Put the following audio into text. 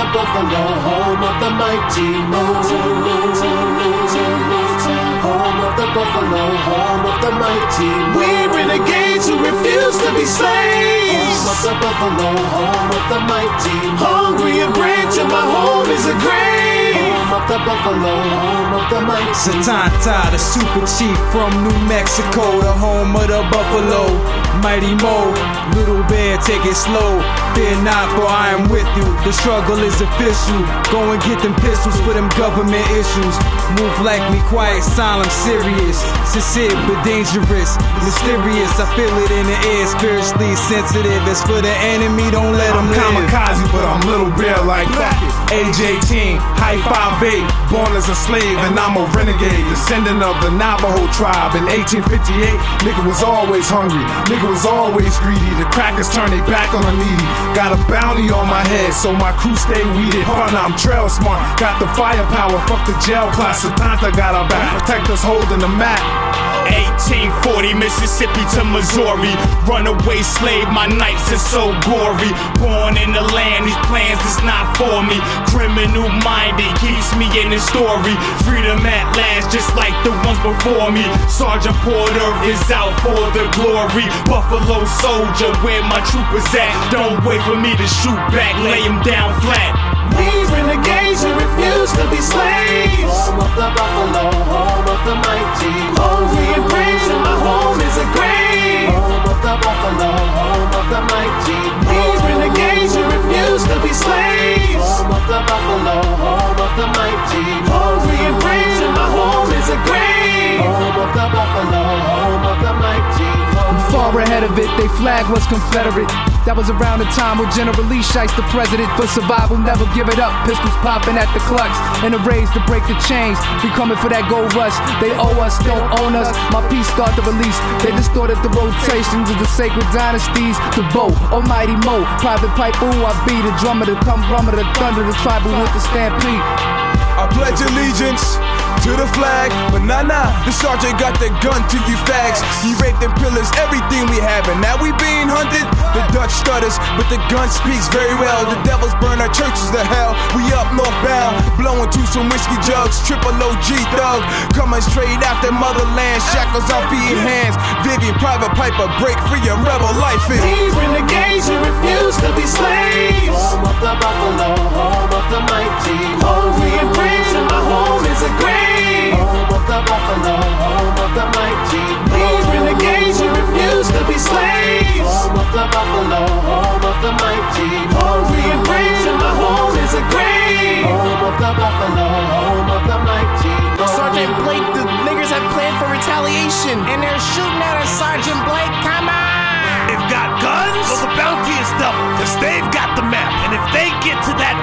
buffalo, home of the mighty moon. Home of the buffalo, home of the mighty moon. We renegades who refuse to be slaves. Home of the buffalo, home of the mighty moon. Hungry and brave till my home is a grave. Home of the buffalo, home of the mighty moon. Satanta, the super chief from New Mexico, the home of the buffalo. Mighty Mo, little bear, take it slow. Fear not, for I am with you. The struggle is official. Go and get them pistols for them government issues. Move like me, quiet, solemn, serious. Sincere but dangerous, mysterious. I feel it in the air, spiritually sensitive. As for the enemy, don't let them live. I'm kamikaze, but I'm little bear like fuck it. Age 18, height 5'8", born as a slave and I'm a renegade. Descendant of the Navajo tribe. In 1858, nigga was always hungry, nigga was always greedy. The crackers turn their back on the needy. Got a bounty on my head, so my crew stay weeded. Partner, I'm trail smart, got the firepower, fuck the jail class. Satanta got our back, protect us holding the map. 1840, Mississippi to Missouri. Runaway slave, my nights are so gory. Born in the land, these plans is not for me. Criminal minded, keeps me in the story. Freedom at last, just like the ones before me. Sergeant Porter is out for the glory. Buffalo soldier, where my troopers at? Don't wait for me to shoot back, lay him down flat. We renegades who refuse to be slaves. Home of the buffalo, home of the mighty moon. Hungry and brave till my home is a grave. Home of the buffalo, home of the mighty moon. These renegades who refuse to be slaves. Home of the buffalo, home of the mighty moon. Hungry and brave till my home is a grave. Home of the buffalo, home of the mighty moon. Far ahead of it, they flag was Confederate. That was around the time when General Lee Shice the president. For survival, never give it up. Pistols popping at the clutch, and the rage to break the chains. We coming for that gold rush. They owe us, don't own us. My piece start to release. They distorted the rotations of the sacred dynasties. The bow, almighty Mo, private pipe. Ooh, I be the drummer, the come drummer, the thunder, the tribal with the stampede. I pledge allegiance to the flag, but nah, the sergeant got the gun to you fags. He raped and pillaged everything we have, and now we being hunted. The Dutch stutters, but the gun speaks very well. The devils burn our churches to hell. We up northbound, blowing to some whiskey jugs. Triple OG thug, coming straight out the motherland. Shackles on feet and hands. Vivian, private piper, break free your rebel life in. These renegades who refuse to be slaves. Home of the buffalo, home of the mighty moon. Hungry and brave till my home is a grave. Home of the buffalo, home of the mighty moon. These renegades who refuse to be slaves. Home of the buffalo, home of the mighty moon. Hungry and brave till my home is a grave. Home of the buffalo, home of the mighty moon. Sergeant Blake, the niggers have planned for retaliation, and they're shooting at us, Sergeant Blake. Come on! They've got guns? Well, the bounty is double, because they've got the map. And if they get to that